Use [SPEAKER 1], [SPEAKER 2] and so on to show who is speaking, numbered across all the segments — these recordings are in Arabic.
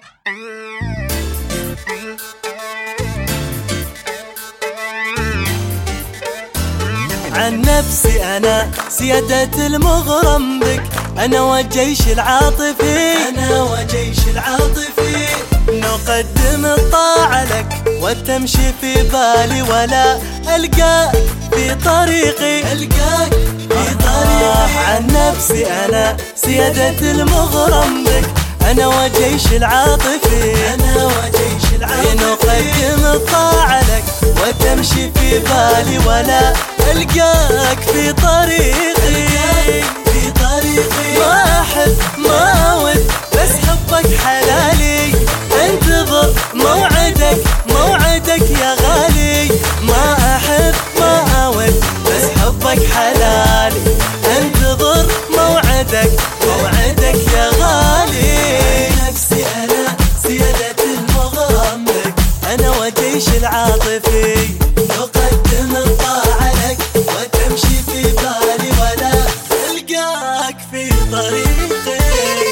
[SPEAKER 1] عن نفسي أنا سيادة المغرم بك، أنا والجيش العاطفي، أنا والجيش العاطفي نقدم الطاعة لك وتمشي في بالي ولا ألقاك في طريقي، ألقاك في طريقي. عن نفسي أنا سيادة المغرم بك، أنا والجيش العاطفي، أنا والجيش العاطفي نقدم الطاعة لك وتمشي في بالي ولا ألقاك في طريقي، في طريقي. ما أحب ما أود بس حبك حلالي، انتظر موعدك موعدك يا غالي. ما أحب ما أود بس حبك حلالي، انتظر موعدك موعدك يا غالي. نفسي أنا سيادة المغرم بك، أنا والجيش العاطفي نقدم الطاعة لك وتمشي في بالي ولا ألقاك في طريقي.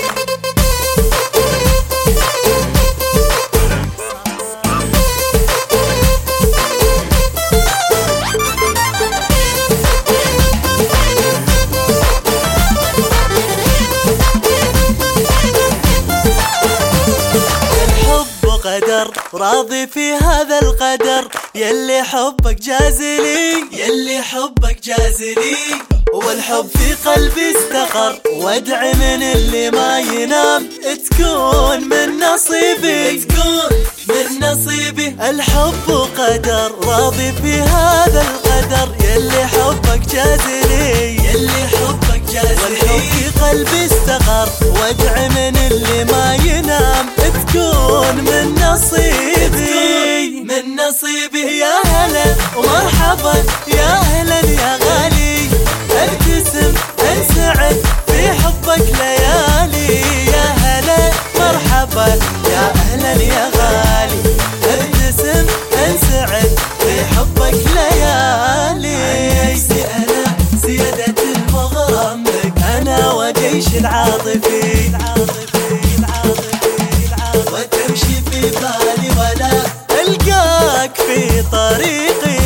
[SPEAKER 1] قدر راضي في هذا القدر، يلي حبك جازلي، يلي حبك جازلي. والحب في قلبي استقر، وادعي من اللي ما ينام تكون من نصيبي، تكون من نصيبي. الحب قدر راضي في هذا القدر، يلي حبك جازلي، يلي حبك جازلي. والحب في قلبي استقر، وادعي من اللي ما ينام تكون من نصيبي، من نصيبي. يا هلا ومرحبا يا اهلا يا غالي، ابتسم انسعد في حبك ليالي. يا هلا مرحبا يا اهلا يا غالي، ابتسم انسعد في حبك ليالي. نفسي انا سيادة المغرم بك، انا والجيش العاطفي وتمشي في بالي ولا ألقاك في طريقي.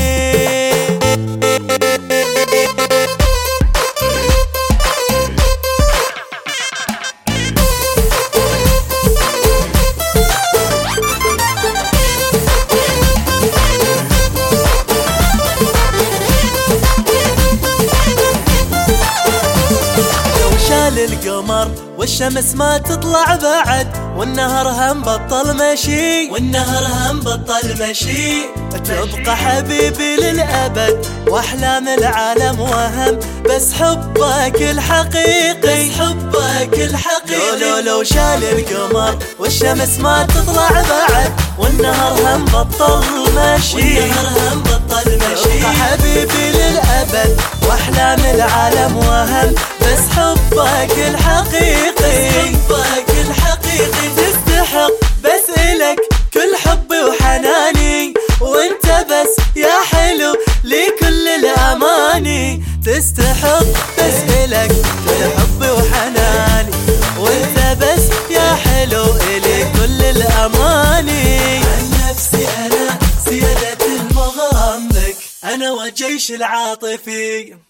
[SPEAKER 1] القمر والشمس ما تطلع بعد، والنهر هم بطل مشي، والنهر هم بطل مشي. تبقى حبيبي للأبد واحلام العالم وهم، بس حبك الحقيقي، بس حبك الحقيقي. لو شال القمر والشمس ما تطلع بعد، والنهر هم بطل مشي، والنهر هم بطل مشي. تبقى حبيبي للأبد واحلام العالم وهم، بس حبك الحقيقي، حبك الحقيقي. تستحق بس إلك كل حبي وحناني، وانت بس يا حلو لي كل الأماني. تستحق بس إلك كل حبي وحناني، وانت بس يا حلو لي كل الأماني. عن نفسي أنا سيادة المغرم بك، أنا والجيش العاطفي